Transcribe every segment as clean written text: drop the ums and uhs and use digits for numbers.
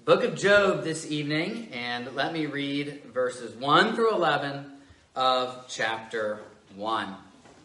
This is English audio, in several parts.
Book of Job this evening, and let me read verses 1 through 11 of chapter 1.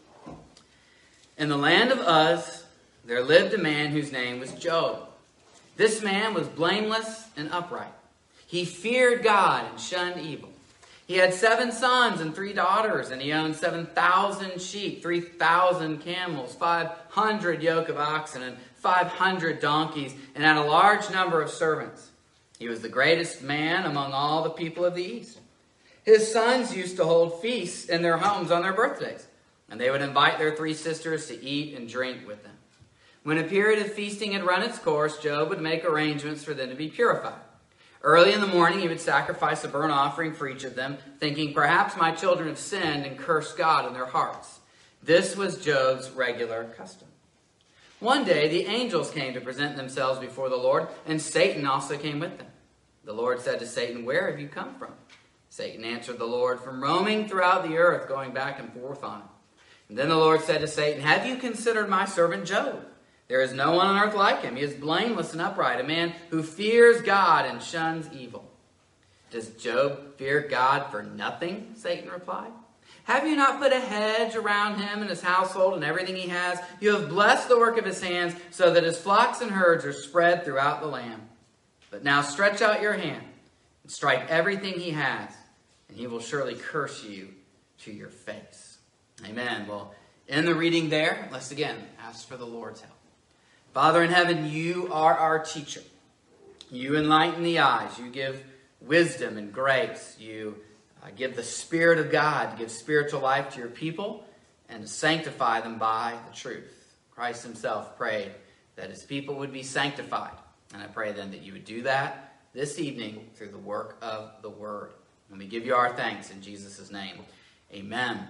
In the land of Uz, there lived a man whose name was Job. This man was blameless and upright. He feared God and shunned evil. He had 7 sons and 3 daughters, and he owned 7,000 sheep, 3,000 camels, 500 yoke of oxen, and 500 donkeys, and had a large number of servants. He was the greatest man among all the people of the East. His sons used to hold feasts in their homes on their birthdays, and they would invite their 3 sisters to eat and drink with them. When a period of feasting had run its course, Job would make arrangements for them to be purified. Early in the morning, he would sacrifice a burnt offering for each of them, thinking, "Perhaps my children have sinned and cursed God in their hearts." This was Job's regular custom. One day, the angels came to present themselves before the Lord, and Satan also came with them. The Lord said to Satan, "Where have you come from?" Satan answered the Lord, "From roaming throughout the earth, going back and forth on it." And then the Lord said to Satan, "Have you considered my servant Job? There is no one on earth like him. He is blameless and upright, a man who fears God and shuns evil." "Does Job fear God for nothing?" Satan replied. "Have you not put a hedge around him and his household and everything he has? You have blessed the work of his hands so that his flocks and herds are spread throughout the land. But now stretch out your hand and strike everything he has, and he will surely curse you to your face." Amen. Well, in the reading there, let's again ask for the Lord's help. Father in heaven, you are our teacher. You enlighten the eyes. You give wisdom and grace. You give the Spirit of God to give spiritual life to your people and to sanctify them by the truth. Christ himself prayed that his people would be sanctified. And I pray then that you would do that this evening through the work of the Word. And we give you our thanks in Jesus' name. Amen.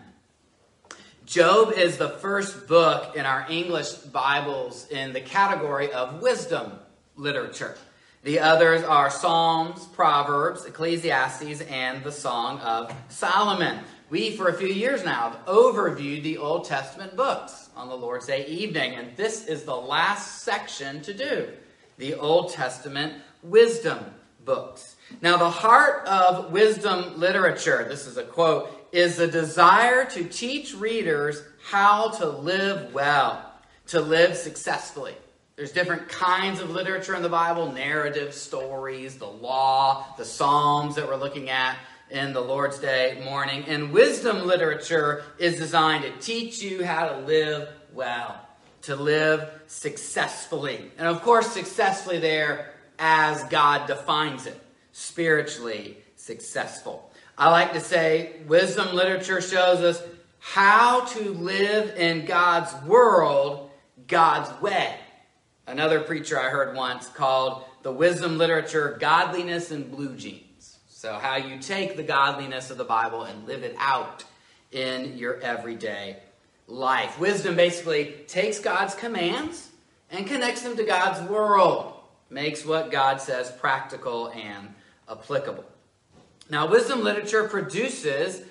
Job is the first book in our English Bibles in the category of wisdom literature. The others are Psalms, Proverbs, Ecclesiastes, and the Song of Solomon. We, for a few years now, have overviewed the Old Testament books on the Lord's Day evening, and this is the last section to do, the Old Testament wisdom books. Now, the heart of wisdom literature, this is a quote, is the desire to teach readers how to live well, to live successfully. There's different kinds of literature in the Bible, narrative stories, the law, the Psalms that we're looking at in the Lord's Day morning. And wisdom literature is designed to teach you how to live well, to live successfully. And of course, successfully there as God defines it, spiritually successful. I like to say wisdom literature shows us how to live in God's world, God's way. Another preacher I heard once called the wisdom literature godliness in blue jeans. So how you take the godliness of the Bible and live it out in your everyday life. Wisdom basically takes God's commands and connects them to God's world. Makes what God says practical and applicable. Now, wisdom literature produces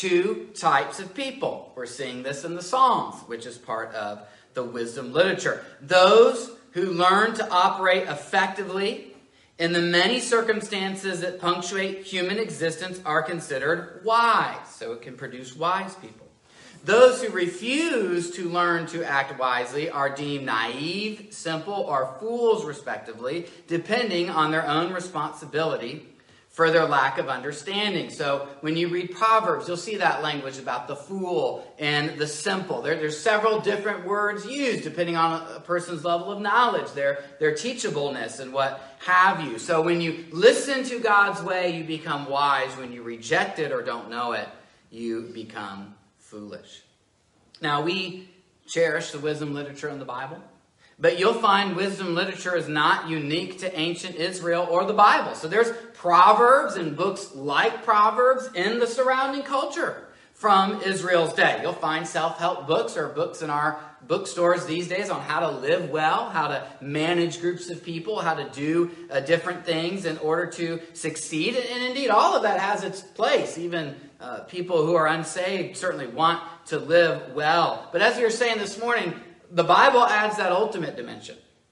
2 types of people. We're seeing this in the Psalms, which is part of the wisdom literature. Those who learn to operate effectively in the many circumstances that punctuate human existence are considered wise. So it can produce wise people. Those who refuse to learn to act wisely are deemed naive, simple, or fools, respectively, depending on their own responsibility for their lack of understanding. So when you read Proverbs, you'll see that language about the fool and the simple. There's several different words used depending on a person's level of knowledge, their teachableness and what have you. So when you listen to God's way, you become wise. When you reject it or don't know it, you become foolish. Now, we cherish the wisdom literature in the Bible, but you'll find wisdom literature is not unique to ancient Israel or the Bible. So there's Proverbs and books like Proverbs in the surrounding culture from Israel's day. You'll find self-help books or books in our bookstores these days on how to live well, how to manage groups of people, how to do different things in order to succeed. And indeed, all of that has its place. Even people who are unsaved certainly want to live well. But as we were saying this morning, the Bible adds that ultimate dimension.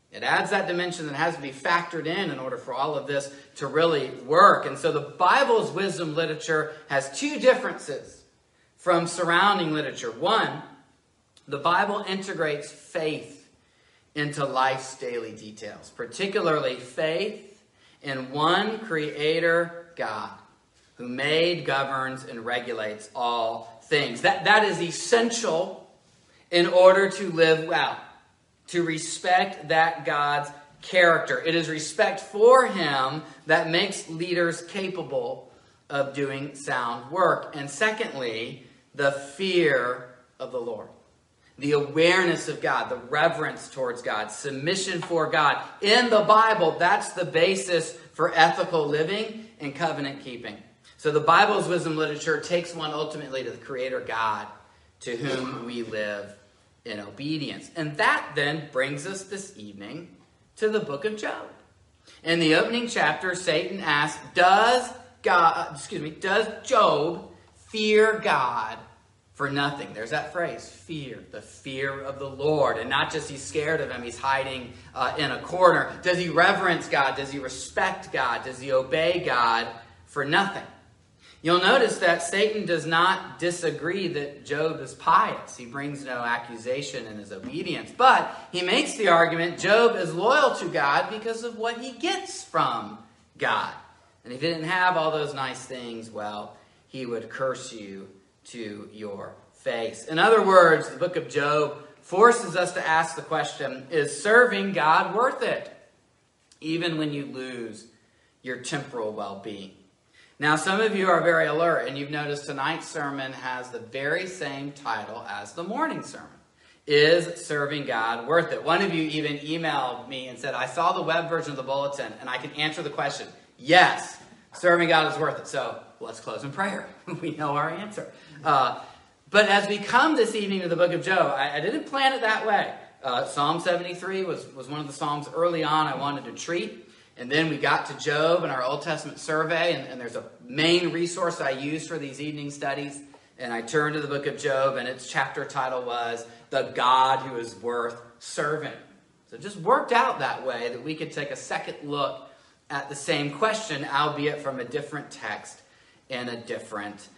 It adds that dimension that has to be factored in order for all of this to really work. And so the Bible's wisdom literature has two differences from surrounding literature. One, the Bible integrates faith into life's daily details, particularly faith in one creator God who made, governs, and regulates all things. That is essential in order to live well, to respect that God's character. It is respect for him that makes leaders capable of doing sound work. And secondly, the fear of the Lord. The awareness of God, the reverence towards God, submission for God. In the Bible, that's the basis for ethical living and covenant keeping. So the Bible's wisdom literature takes one ultimately to the Creator God, to whom we live in obedience. And that then brings us this evening to the book of Job. In the opening chapter, Satan asks, does Job fear God for nothing? There's that phrase, fear, the fear of the Lord. And not just he's scared of him, he's hiding in a corner. Does he reverence God? Does he respect God? Does he obey God for nothing? You'll notice that Satan does not disagree that Job is pious. He brings no accusation in his obedience. But he makes the argument Job is loyal to God because of what he gets from God. And if he didn't have all those nice things, well, he would curse you to your face. In other words, the book of Job forces us to ask the question, is serving God worth it? Even when you lose your temporal well-being. Now, some of you are very alert, and you've noticed tonight's sermon has the very same title as the morning sermon. Is serving God worth it? One of you even emailed me and said, I saw the web version of the bulletin, and I can answer the question. Yes, serving God is worth it. So let's close in prayer. We know our answer. But as we come this evening to the book of Job, I didn't plan it that way. Psalm 73 was one of the Psalms early on I wanted to treat. And then we got to Job in our Old Testament survey, and there's a main resource I use for these evening studies. And I turned to the book of Job, and its chapter title was, The God Who is Worth Serving. So it just worked out that way that we could take a second look at the same question, albeit from a different text and a different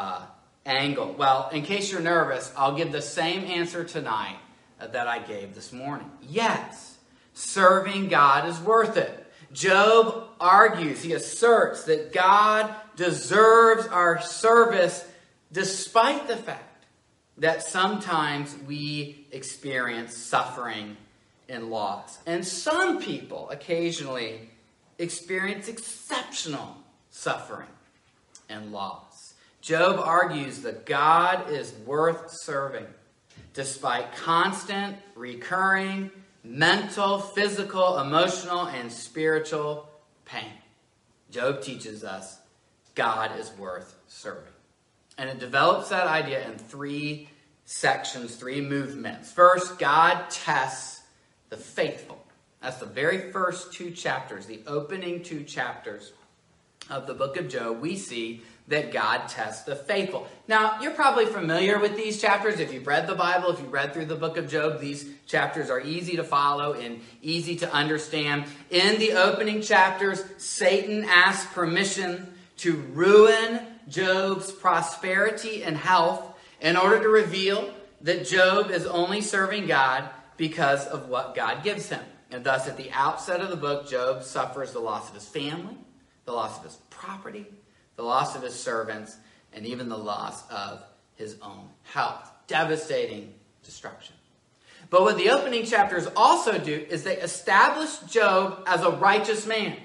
angle. Well, in case you're nervous, I'll give the same answer tonight that I gave this morning. Yes, serving God is worth it. Job argues, he asserts that God deserves our service despite the fact that sometimes we experience suffering and loss. And some people occasionally experience exceptional suffering and loss. Job argues that God is worth serving despite constant, recurring, mental, physical, emotional, and spiritual pain. Job teaches us God is worth serving. And it develops that idea in three sections, three movements. First, God tests the faithful. That's the very first two chapters, the opening two chapters of the book of Job. We see that God tests the faithful. Now, you're probably familiar with these chapters. If you've read the Bible, if you've read through the book of Job, these chapters are easy to follow and easy to understand. In the opening chapters, Satan asks permission to ruin Job's prosperity and health in order to reveal that Job is only serving God because of what God gives him. And thus, at the outset of the book, Job suffers the loss of his family, the loss of his property, the loss of his servants, and even the loss of his own health. Devastating destruction. But what the opening chapters also do is they establish Job as a righteous man.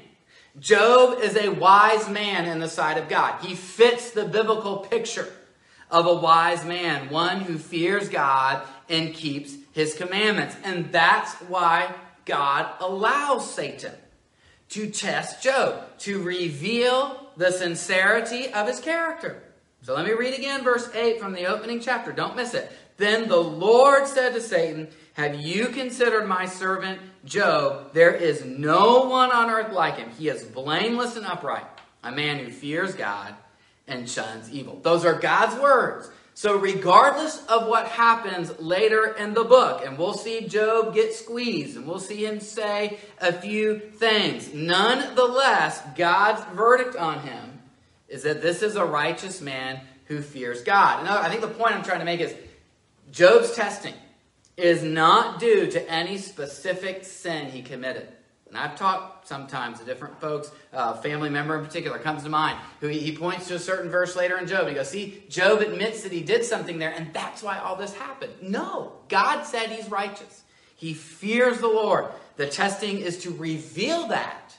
Job is a wise man in the sight of God. He fits the biblical picture of a wise man, one who fears God and keeps his commandments. And that's why God allows Satan to test Job, to reveal the sincerity of his character. So let me read again verse 8 from the opening chapter. Don't miss it. Then the Lord said to Satan, have you considered my servant Job? There is no one on earth like him. He is blameless and upright, a man who fears God and shuns evil. Those are God's words. So regardless of what happens later in the book, and we'll see Job get squeezed, and we'll see him say a few things, nonetheless, God's verdict on him is that this is a righteous man who fears God. And I think the point I'm trying to make is Job's testing is not due to any specific sin he committed. And I've talked sometimes to different folks, a family member in particular comes to mind, who he points to a certain verse later in Job. He goes, see, Job admits that he did something there, and that's why all this happened. No, God said he's righteous. He fears the Lord. The testing is to reveal that,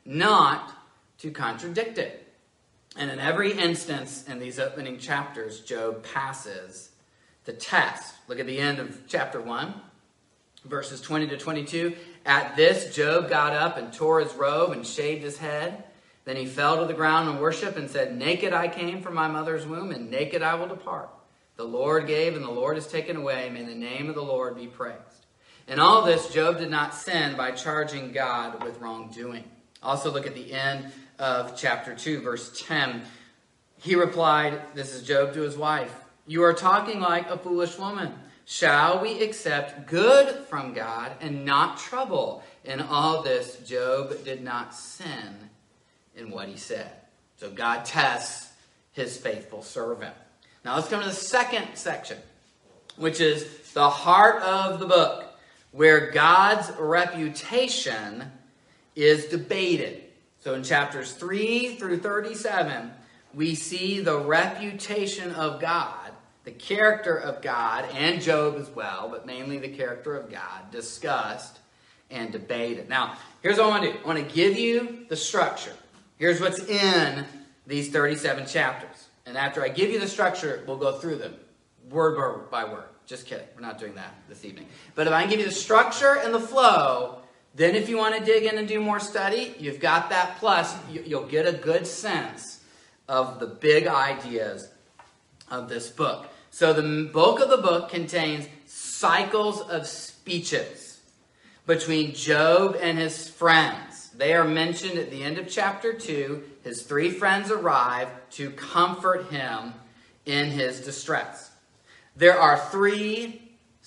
not to contradict it. And in every instance in these opening chapters, Job passes the test. Look at the end of chapter 1. Verses 20 to 22, at this Job got up and tore his robe and shaved his head. Then he fell to the ground in worship and said, naked I came from my mother's womb, and naked I will depart. The Lord gave, and the Lord has taken away. May the name of the Lord be praised. In all this, Job did not sin by charging God with wrongdoing. Also look at the end of chapter 2, verse 10. He replied, this is Job to his wife, you are talking like a foolish woman. Shall we accept good from God and not trouble? In all this, Job did not sin in what he said. So God tests his faithful servant. Now let's come to the second section, which is the heart of the book, where God's reputation is debated. So in chapters 3 through 37, we see the reputation of God, the character of God, and Job as well, but mainly the character of God, discussed and debated. Now, here's what I want to do. I want to give you the structure. Here's what's in these 37 chapters. And after I give you the structure, we'll go through them word by word. Just kidding. We're not doing that this evening. But if I give you the structure and the flow, then if you want to dig in and do more study, you've got that. Plus, you'll get a good sense of the big ideas of this book. So the bulk of the book contains cycles of speeches between Job and his friends. They are mentioned at the end of chapter 2. His 3 friends arrive to comfort him in his distress. There are 3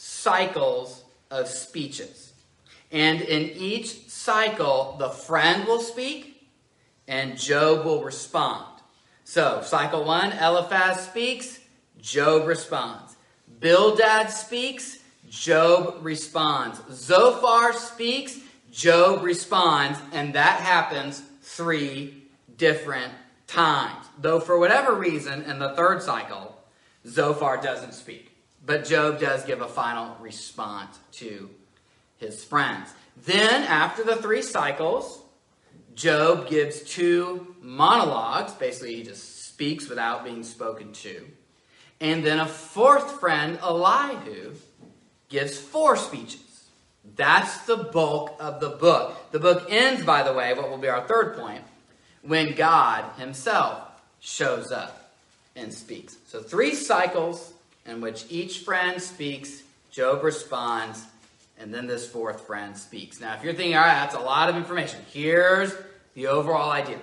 cycles of speeches. And in each cycle, the friend will speak and Job will respond. So, cycle 1, Eliphaz speaks, Job responds. Bildad speaks, Job responds. Zophar speaks, Job responds, and that happens 3 different times. Though for whatever reason, in the 3rd cycle, Zophar doesn't speak. But Job does give a final response to his friends. Then, after the 3 cycles, Job gives 2 monologues. Basically, he just speaks without being spoken to. And then a 4th friend, Elihu, gives 4 speeches. That's the bulk of the book. The book ends, by the way, what will be our 3rd point, when God himself shows up and speaks. So 3 cycles in which each friend speaks, Job responds, and then this 4th friend speaks. Now, if you're thinking, all right, that's a lot of information, here's the overall idea.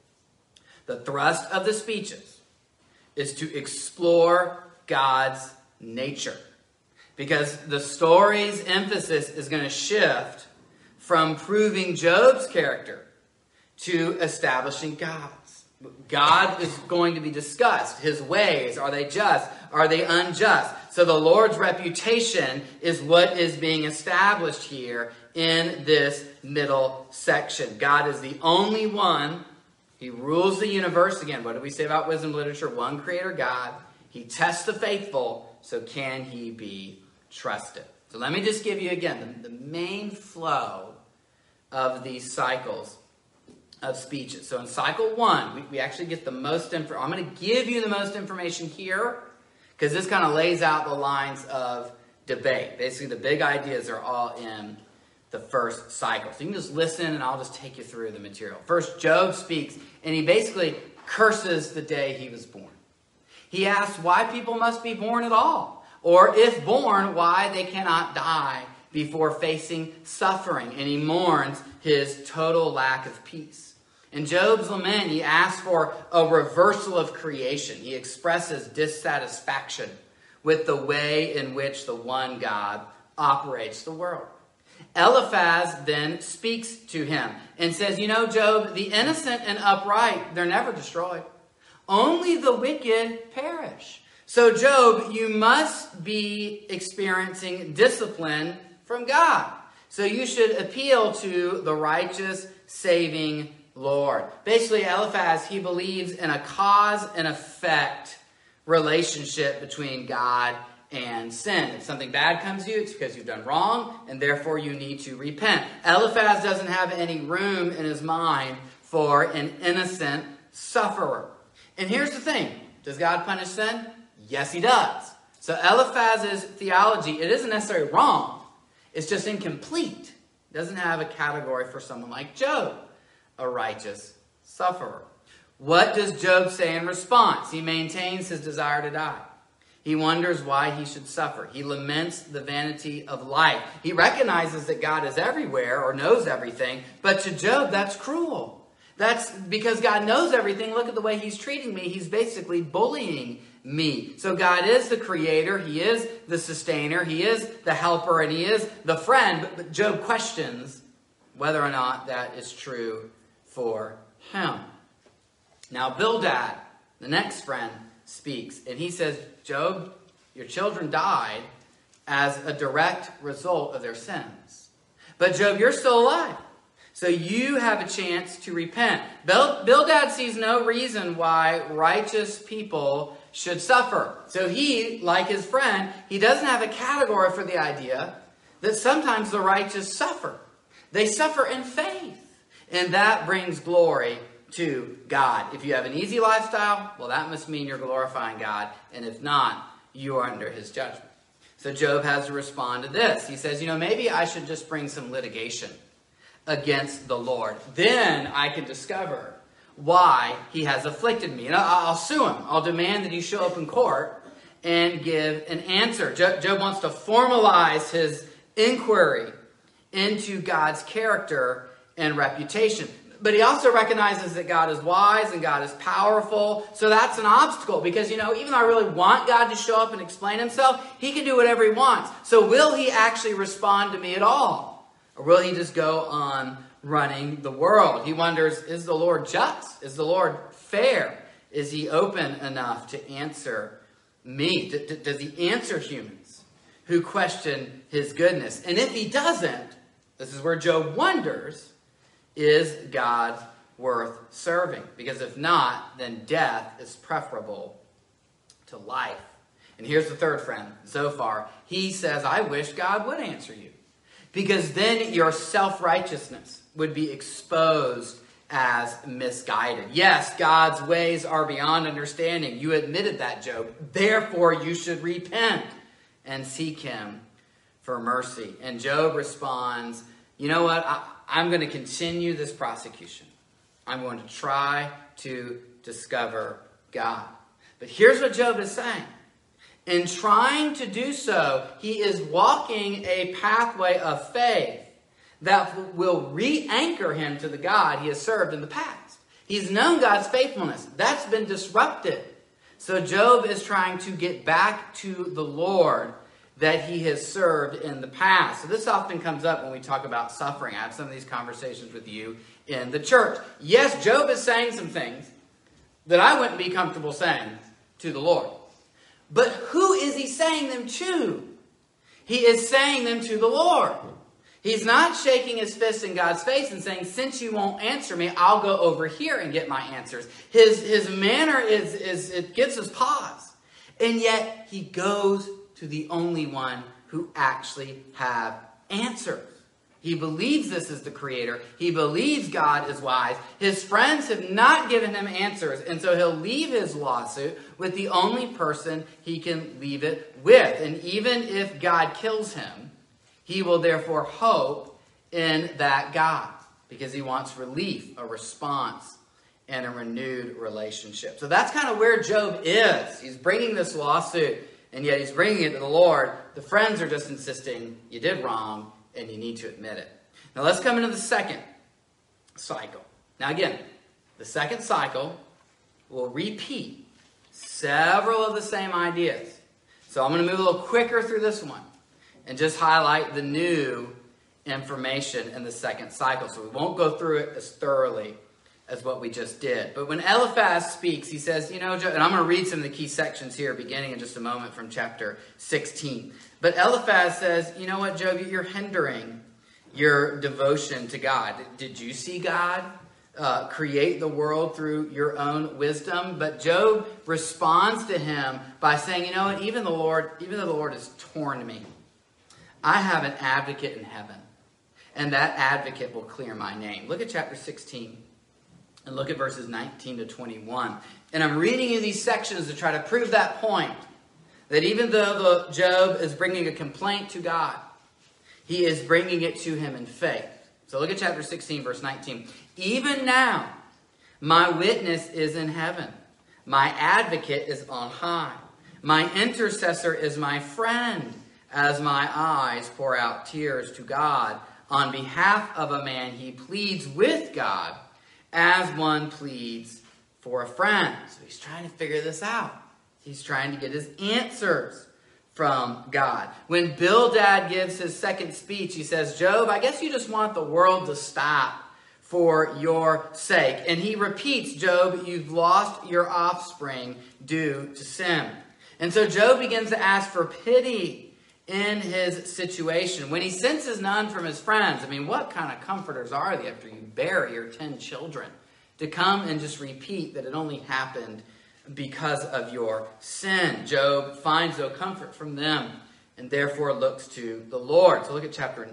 The thrust of the speeches is to explore God's nature. Because the story's emphasis is going to shift from proving Job's character to establishing God's. God is going to be discussed. His ways, are they just? Are they unjust? So the Lord's reputation is what is being established here in this middle section. God is the only one. He rules the universe. Again, what do we say about wisdom literature? One creator God. He tests the faithful, so can he be trusted? So let me just give you again the main flow of these cycles of speeches. So in cycle 1, we actually get the most information. I'm going to give you the most information here because this kind of lays out the lines of debate. Basically, the big ideas are all in the first cycle. So you can just listen and I'll just take you through the material. First, Job speaks and he basically curses the day he was born. He asks why people must be born at all, or if born, why they cannot die before facing suffering. And he mourns his total lack of peace. In Job's lament, he asks for a reversal of creation. He expresses dissatisfaction with the way in which the one God operates the world. Eliphaz then speaks to him and says, you know, Job, the innocent and upright, they're never destroyed. Only the wicked perish. So, Job, you must be experiencing discipline from God. So you should appeal to the righteous, saving Lord. Basically, Eliphaz, he believes in a cause and effect relationship between God and sin. If something bad comes to you, it's because you've done wrong, and therefore you need to repent. Eliphaz doesn't have any room in his mind for an innocent sufferer. And here's the thing. Does God punish sin? Yes, he does. So Eliphaz's theology, it isn't necessarily wrong. It's just incomplete. It doesn't have a category for someone like Job, a righteous sufferer. What does Job say in response? He maintains his desire to die. He wonders why he should suffer. He laments the vanity of life. He recognizes that God is everywhere or knows everything. But to Job, that's cruel. That's because God knows everything. Look at the way he's treating me. He's basically bullying me. So God is the creator. He is the sustainer. He is the helper. And he is the friend. But Job questions whether or not that is true for him. Now Bildad, the next friend, speaks. And he says, Job, your children died as a direct result of their sins. But Job, you're still alive. So you have a chance to repent. Bildad sees no reason why righteous people should suffer. So he, like his friend, he doesn't have a category for the idea that sometimes the righteous suffer. They suffer in faith. And that brings glory to God. If you have an easy lifestyle, well, that must mean you're glorifying God. And if not, you are under his judgment. So Job has to respond to this. He says, maybe I should just bring some litigation against the Lord. Then I can discover why he has afflicted me. And I'll sue him. I'll demand that he show up in court and give an answer. Job wants to formalize his inquiry into God's character and reputation. But he also recognizes that God is wise and God is powerful. So that's an obstacle because, even though I really want God to show up and explain himself, he can do whatever he wants. So will he actually respond to me at all? Or will he just go on running the world? He wonders, is the Lord just? Is the Lord fair? Is he open enough to answer me? Does he answer humans who question his goodness? And if he doesn't, this is where Job wonders, is God worth serving? Because if not, then death is preferable to life. And here's the third friend, Zophar. He says, I wish God would answer you. Because then your self-righteousness would be exposed as misguided. Yes, God's ways are beyond understanding. You admitted that, Job. Therefore, you should repent and seek him for mercy. And Job responds, you know what? I'm going to continue this prosecution. I'm going to try to discover God. But here's what Job is saying. In trying to do so, he is walking a pathway of faith that will re-anchor him to the God he has served in the past. He's known God's faithfulness. That's been disrupted. So Job is trying to get back to the Lord that he has served in the past. So this often comes up when we talk about suffering. I have some of these conversations with you in the church. Yes, Job is saying some things that I wouldn't be comfortable saying to the Lord. But who is he saying them to? He is saying them to the Lord. He's not shaking his fist in God's face and saying, since you won't answer me, I'll go over here and get my answers. His manner is it gives us pause. And yet he goes to the only one who actually have answers. He believes this is the creator. He believes God is wise. His friends have not given him answers. And so he'll leave his lawsuit with the only person he can leave it with. And even if God kills him, he will therefore hope in that God because he wants relief, a response, and a renewed relationship. So that's kind of where Job is. He's bringing this lawsuit, and yet he's bringing it to the Lord. The friends are just insisting you did wrong, and you need to admit it. Now let's come into the second cycle. Now again, the second cycle will repeat several of the same ideas. So I'm going to move a little quicker through this one and just highlight the new information in the second cycle. So we won't go through it as thoroughly as what we just did. But when Eliphaz speaks, he says, and I'm going to read some of the key sections here beginning in just a moment from chapter 16. But Eliphaz says, you know what, Job, you're hindering your devotion to God. Did you see God create the world through your own wisdom? But Job responds to him by saying, you know what, even though the Lord has torn me, I have an advocate in heaven, and that advocate will clear my name. Look at chapter 16. And look at verses 19 to 21. And I'm reading you these sections to try to prove that point. That even though Job is bringing a complaint to God, he is bringing it to him in faith. So look at chapter 16, verse 19. Even now, my witness is in heaven. My advocate is on high. My intercessor is my friend, as my eyes pour out tears to God. On behalf of a man, he pleads with God, as one pleads for a friend. So he's trying to figure this out. He's trying to get his answers from God. When Bildad gives his second speech, he says, Job, I guess you just want the world to stop for your sake. And he repeats, Job, you've lost your offspring due to sin. And so Job begins to ask for pity in his situation. When he senses none from his friends, what kind of comforters are they after you bury your 10 children? To come and just repeat that it only happened because of your sin. Job finds no comfort from them and therefore looks to the Lord. So look at chapter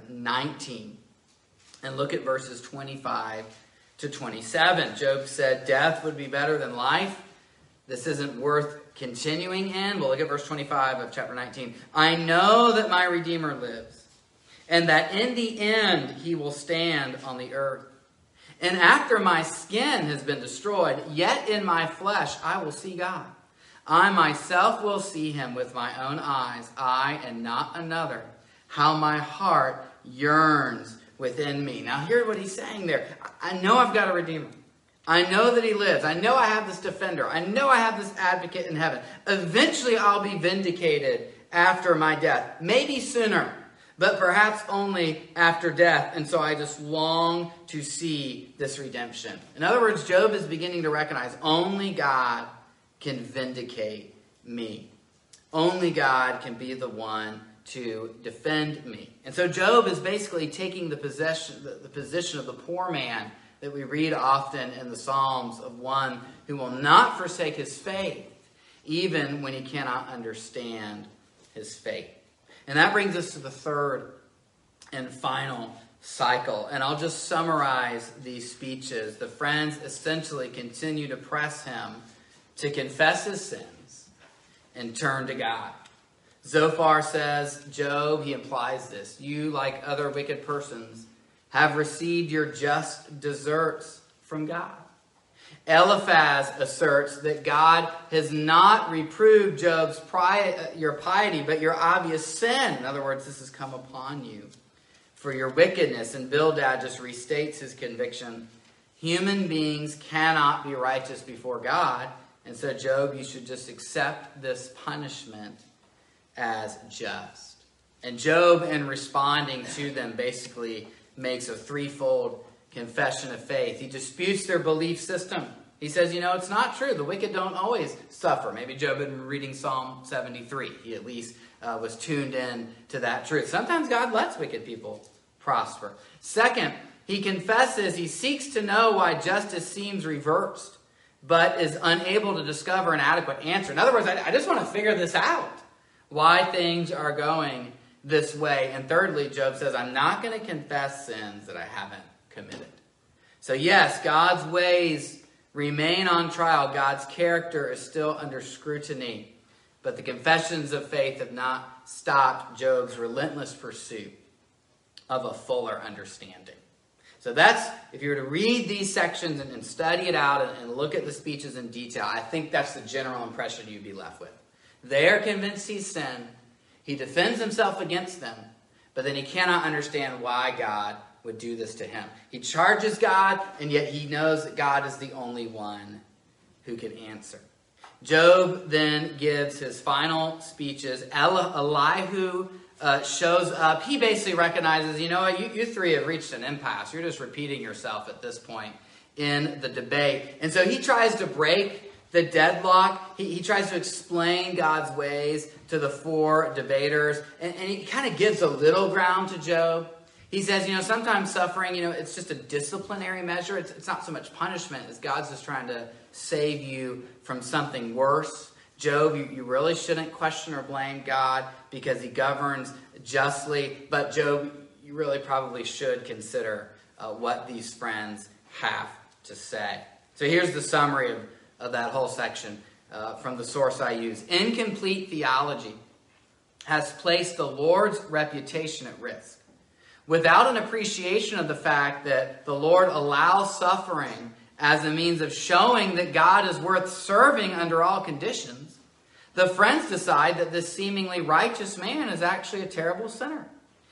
19 and look at verses 25 to 27. Job said, death would be better than life. This isn't worth continuing in. We'll look at verse 25 of chapter 19. I know that my Redeemer lives, and that in the end he will stand on the earth. And after my skin has been destroyed, yet in my flesh I will see God. I myself will see him with my own eyes, I and not another. How my heart yearns within me. Now hear what he's saying there. I know I've got a Redeemer. I know that he lives. I know I have this defender. I know I have this advocate in heaven. Eventually I'll be vindicated after my death. Maybe sooner, but perhaps only after death. And so I just long to see this redemption. In other words, Job is beginning to recognize only God can vindicate me. Only God can be the one to defend me. And so Job is basically taking the position of the poor man that we read often in the Psalms, of one who will not forsake his faith, even when he cannot understand his faith. And that brings us to the third and final cycle. And I'll just summarize these speeches. The friends essentially continue to press him to confess his sins and turn to God. Zophar says, Job, he implies this, you, like other wicked persons, have received your just deserts from God. Eliphaz asserts that God has not reproved Job's your piety, but your obvious sin. In other words, this has come upon you for your wickedness. And Bildad just restates his conviction. Human beings cannot be righteous before God. And so, Job, you should just accept this punishment as just. And Job, in responding to them, basically makes a threefold confession of faith. He disputes their belief system. He says, it's not true. The wicked don't always suffer. Maybe Job had been reading Psalm 73. He at least was tuned in to that truth. Sometimes God lets wicked people prosper. Second, he confesses, he seeks to know why justice seems reversed, but is unable to discover an adequate answer. In other words, I just want to figure this out, why things are going this way. And thirdly, Job says, I'm not going to confess sins that I haven't committed. So yes, God's ways remain on trial. God's character is still under scrutiny. But the confessions of faith have not stopped Job's relentless pursuit of a fuller understanding. So that's, if you were to read these sections and study it out and look at the speeches in detail, I think that's the general impression you'd be left with. They are convinced he's sinned. He defends himself against them, but then he cannot understand why God would do this to him. He charges God, and yet he knows that God is the only one who can answer. Job then gives his final speeches. Elihu shows up. He basically recognizes, you know what, you three have reached an impasse. You're just repeating yourself at this point in the debate. And so he tries to break the deadlock. He tries to explain God's ways to the four debaters. And he kind of gives a little ground to Job. He says, sometimes suffering, it's just a disciplinary measure. It's not so much punishment as God's just trying to save you from something worse. Job, you really shouldn't question or blame God because he governs justly. But Job, you really probably should consider what these friends have to say. So here's the summary of that whole section from the source I use. Incomplete theology has placed the Lord's reputation at risk. Without an appreciation of the fact that the Lord allows suffering as a means of showing that God is worth serving under all conditions, the friends decide that this seemingly righteous man is actually a terrible sinner.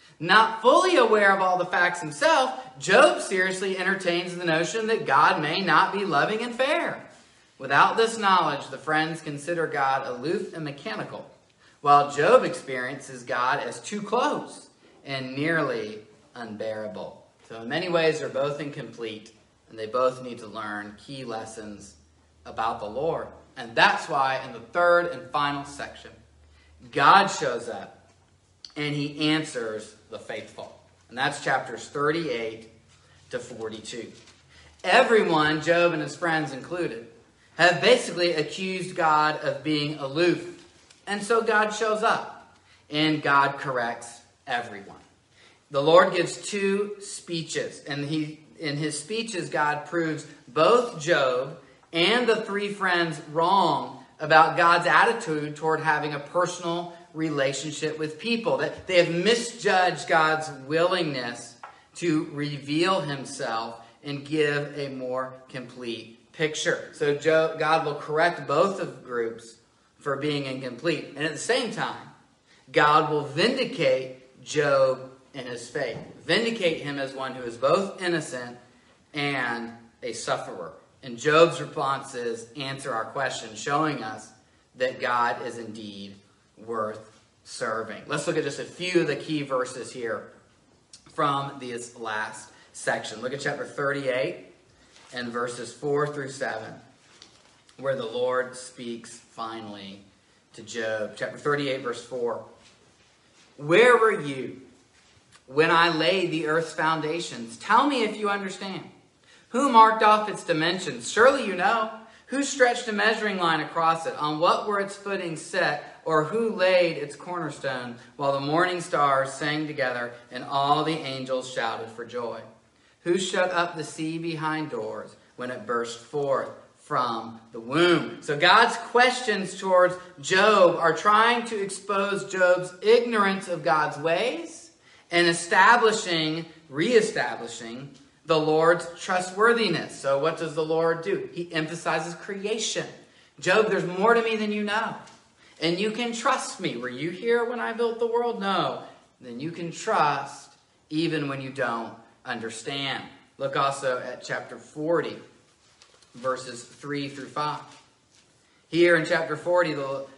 Not fully aware of all the facts himself, Job seriously entertains the notion that God may not be loving and fair. Without this knowledge, the friends consider God aloof and mechanical, while Job experiences God as too close and nearly unbearable. So in many ways, they're both incomplete, and they both need to learn key lessons about the Lord. And that's why in the third and final section, God shows up and he answers the faithful. And that's chapters 38 to 42. Everyone, Job and his friends included, have basically accused God of being aloof. And so God shows up and God corrects everyone. The Lord gives two speeches, and in his speeches, God proves both Job and the three friends wrong about God's attitude toward having a personal relationship with people. That they have misjudged God's willingness to reveal himself and give a more complete picture. So God will correct both of groups for being incomplete. And at the same time, God will vindicate Job in his faith. Vindicate him as one who is both innocent and a sufferer. And Job's responses answer our question, showing us that God is indeed worth serving. Let's look at just a few of the key verses here from this last section. Look at chapter 38 and verses 4 through 7, where the Lord speaks finally to Job. Chapter 38, verse 4. Where were you when I laid the earth's foundations? Tell me if you understand. Who marked off its dimensions? Surely you know. Who stretched a measuring line across it? On what were its footings set? Or who laid its cornerstone while the morning stars sang together and all the angels shouted for joy? Who shut up the sea behind doors when it burst forth from the womb? So God's questions towards Job are trying to expose Job's ignorance of God's ways and reestablishing the Lord's trustworthiness. So what does the Lord do? He emphasizes creation. Job, there's more to me than you know. And you can trust me. Were you here when I built the world? No. Then you can trust even when you don't understand. Look also at chapter 40, verses 3 through 5. Here in chapter 40,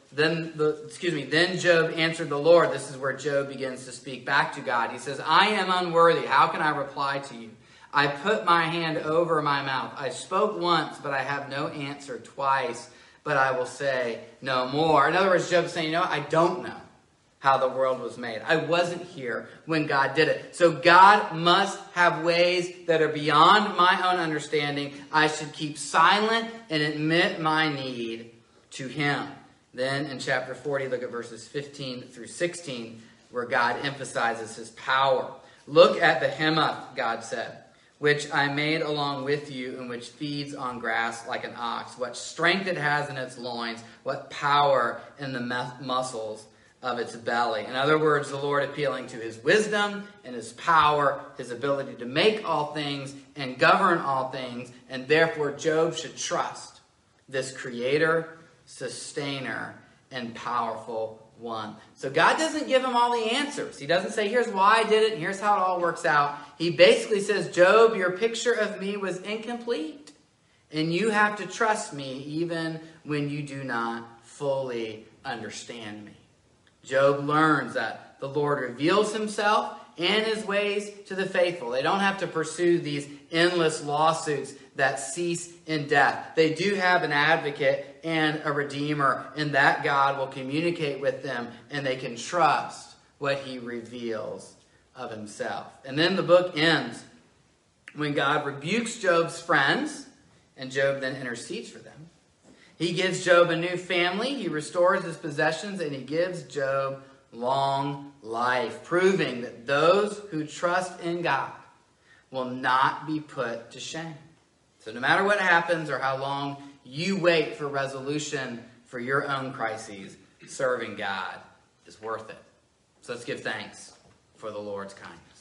then Job answered the Lord. This is where Job begins to speak back to God. He says, I am unworthy. How can I reply to you? I put my hand over my mouth. I spoke once, but I have no answer. Twice, but I will say no more. In other words, Job's saying, I don't know how the world was made. I wasn't here when God did it. So God must have ways that are beyond my own understanding. I should keep silent and admit my need to him. Then in chapter 40, look at verses 15 through 16, where God emphasizes his power. Look at behemoth, God said, which I made along with you, and which feeds on grass like an ox. What strength it has in its loins, what power in the muscles of its belly. In other words, the Lord appealing to his wisdom and his power, his ability to make all things and govern all things, and therefore Job should trust this creator, sustainer, and powerful one. So God doesn't give him all the answers. He doesn't say, here's why I did it, and here's how it all works out. He basically says, Job, your picture of me was incomplete, And you have to trust me even when you do not fully understand me. Job learns that the Lord reveals himself and his ways to the faithful. They don't have to pursue these endless lawsuits that cease in death. They do have an advocate and a redeemer, and that God will communicate with them, and they can trust what he reveals of himself. And then the book ends when God rebukes Job's friends, and Job then intercedes for them. He gives Job a new family, he restores his possessions, and he gives Job long life, proving that those who trust in God will not be put to shame. So no matter what happens or how long you wait for resolution for your own crises, serving God is worth it. So let's give thanks for the Lord's kindness.